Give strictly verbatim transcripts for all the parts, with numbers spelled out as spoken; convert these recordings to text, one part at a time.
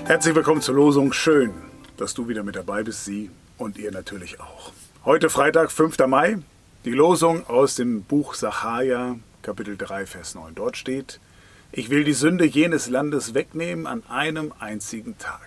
Herzlich willkommen zur Losung. Schön, dass du wieder mit dabei bist, Sie und ihr natürlich auch. Heute Freitag, fünfter Mai, die Losung aus dem Buch Sacharja, Kapitel drei, Vers neun. Dort steht: Ich will die Sünde jenes Landes wegnehmen an einem einzigen Tag.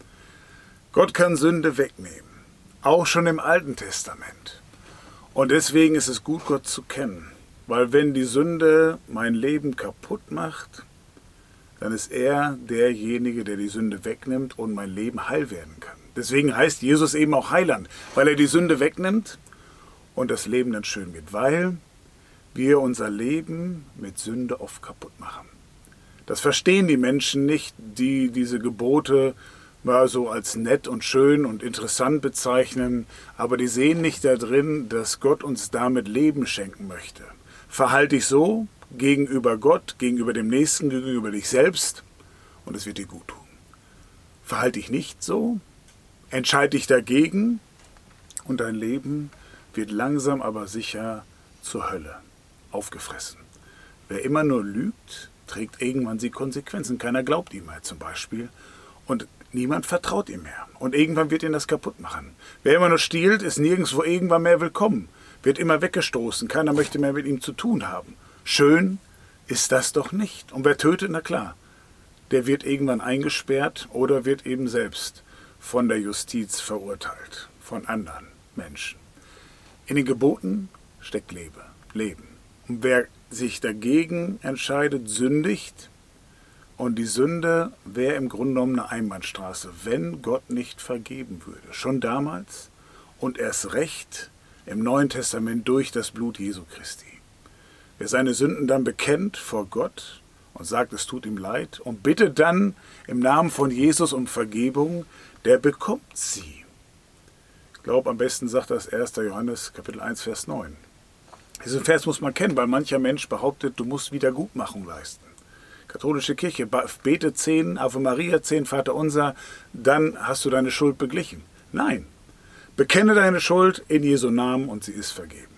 Gott kann Sünde wegnehmen, auch schon im Alten Testament. Und deswegen ist es gut, Gott zu kennen. Weil wenn die Sünde mein Leben kaputt macht, dann ist er derjenige, der die Sünde wegnimmt und mein Leben heil werden kann. Deswegen heißt Jesus eben auch Heiland, weil er die Sünde wegnimmt und das Leben dann schön wird, weil wir unser Leben mit Sünde oft kaputt machen. Das verstehen die Menschen nicht, die diese Gebote mal so als nett und schön und interessant bezeichnen, aber die sehen nicht da drin, dass Gott uns damit Leben schenken möchte. Verhalte dich so gegenüber Gott, gegenüber dem Nächsten, gegenüber dich selbst und es wird dir gut tun. Verhalte dich nicht so, entscheide dich dagegen und dein Leben wird langsam aber sicher zur Hölle aufgefressen. Wer immer nur lügt, trägt irgendwann die Konsequenzen. Keiner glaubt ihm mehr zum Beispiel und niemand vertraut ihm mehr. Und irgendwann wird ihn das kaputt machen. Wer immer nur stiehlt, ist nirgendwo irgendwann mehr willkommen, wird immer weggestoßen. Keiner möchte mehr mit ihm zu tun haben. Schön ist das doch nicht. Und wer tötet, na klar, der wird irgendwann eingesperrt oder wird eben selbst von der Justiz verurteilt, von anderen Menschen. In den Geboten steckt Lebe, Leben. Und wer sich dagegen entscheidet, sündigt. Und die Sünde wäre im Grunde genommen eine Einbahnstraße, wenn Gott nicht vergeben würde. Schon damals und erst recht im Neuen Testament durch das Blut Jesu Christi. Wer seine Sünden dann bekennt vor Gott und sagt, es tut ihm leid und bittet dann im Namen von Jesus um Vergebung, der bekommt sie. Ich glaube, am besten sagt das erster Johannes Kapitel eins, Vers neun. Diesen Vers muss man kennen, weil mancher Mensch behauptet, du musst Wiedergutmachung leisten. Katholische Kirche, bete zehn, Ave Maria zehn, Vater unser, dann hast du deine Schuld beglichen. Nein, bekenne deine Schuld in Jesu Namen und sie ist vergeben.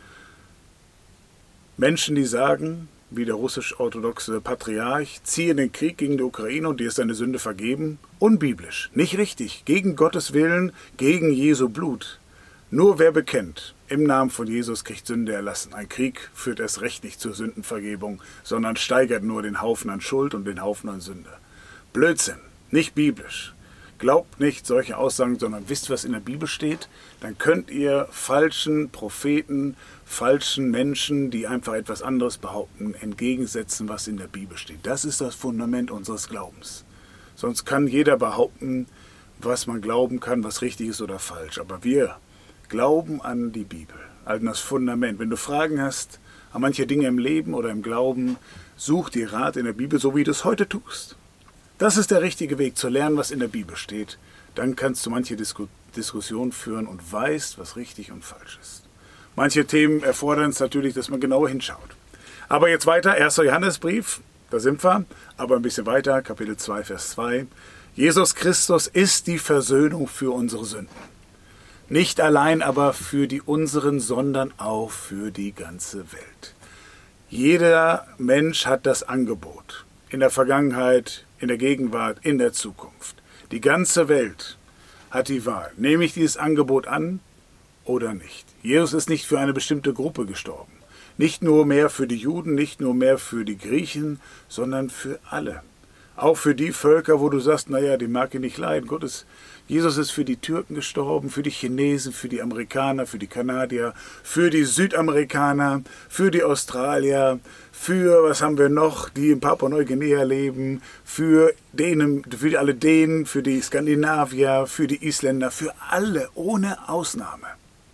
Menschen, die sagen, wie der russisch-orthodoxe Patriarch, ziehe in den Krieg gegen die Ukraine und dir ist deine Sünde vergeben, unbiblisch, nicht richtig, gegen Gottes Willen, gegen Jesu Blut. Nur wer bekennt, im Namen von Jesus kriegt Sünde erlassen. Ein Krieg führt erst recht nicht zur Sündenvergebung, sondern steigert nur den Haufen an Schuld und den Haufen an Sünde. Blödsinn, nicht biblisch. Glaubt nicht solche Aussagen, sondern wisst, was in der Bibel steht. Dann könnt ihr falschen Propheten, falschen Menschen, die einfach etwas anderes behaupten, entgegensetzen, was in der Bibel steht. Das ist das Fundament unseres Glaubens. Sonst kann jeder behaupten, was man glauben kann, was richtig ist oder falsch. Aber wir glauben an die Bibel, an das Fundament. Wenn du Fragen hast an manche Dinge im Leben oder im Glauben, such dir Rat in der Bibel, so wie du es heute tust. Das ist der richtige Weg, zu lernen, was in der Bibel steht. Dann kannst du manche Disku- Diskussion führen und weißt, was richtig und falsch ist. Manche Themen erfordern es natürlich, dass man genauer hinschaut. Aber jetzt weiter, erster Johannesbrief, da sind wir, aber ein bisschen weiter, Kapitel zwei, Vers zwei. Jesus Christus ist die Versöhnung für unsere Sünden. Nicht allein aber für die unseren, sondern auch für die ganze Welt. Jeder Mensch hat das Angebot. In der Vergangenheit, in der Gegenwart, in der Zukunft. Die ganze Welt hat die Wahl. Nehme ich dieses Angebot an oder nicht? Jesus ist nicht für eine bestimmte Gruppe gestorben. Nicht nur mehr für die Juden, nicht nur mehr für die Griechen, sondern für alle. Auch für die Völker, wo du sagst, naja, die mag ich nicht leiden. Gott ist, Jesus ist für die Türken gestorben, für die Chinesen, für die Amerikaner, für die Kanadier, für die Südamerikaner, für die Australier, für, was haben wir noch, die in Papua-Neuguinea leben, für Dänen, für alle Dänen, für die Skandinavier, für die Isländer, für alle, ohne Ausnahme.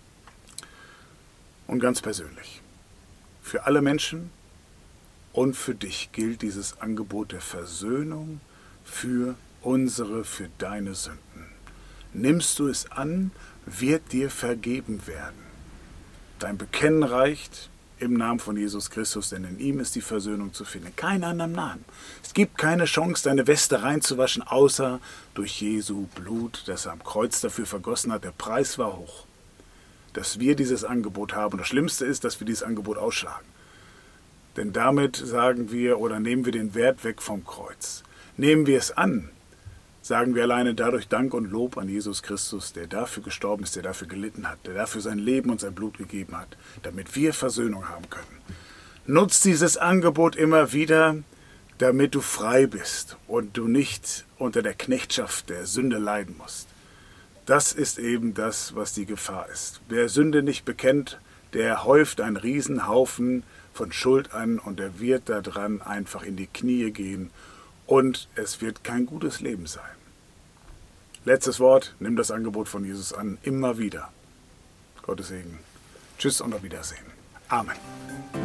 Und ganz persönlich, für alle Menschen und für dich gilt dieses Angebot der Versöhnung für unsere, für deine Sünden. Nimmst du es an, wird dir vergeben werden. Dein Bekennen reicht im Namen von Jesus Christus, denn in ihm ist die Versöhnung zu finden. Kein anderem Namen. Es gibt keine Chance, deine Weste reinzuwaschen, außer durch Jesu Blut, das er am Kreuz dafür vergossen hat. Der Preis war hoch, dass wir dieses Angebot haben. Und das Schlimmste ist, dass wir dieses Angebot ausschlagen. Denn damit sagen wir oder nehmen wir den Wert weg vom Kreuz. Nehmen wir es an, sagen wir alleine dadurch Dank und Lob an Jesus Christus, der dafür gestorben ist, der dafür gelitten hat, der dafür sein Leben und sein Blut gegeben hat, damit wir Versöhnung haben können. Nutz dieses Angebot immer wieder, damit du frei bist und du nicht unter der Knechtschaft der Sünde leiden musst. Das ist eben das, was die Gefahr ist. Wer Sünde nicht bekennt, der häuft einen Riesenhaufen von Schuld an und er wird daran einfach in die Knie gehen und es wird kein gutes Leben sein. Letztes Wort, nimm das Angebot von Jesus an, immer wieder. Gottes Segen. Tschüss und auf Wiedersehen. Amen.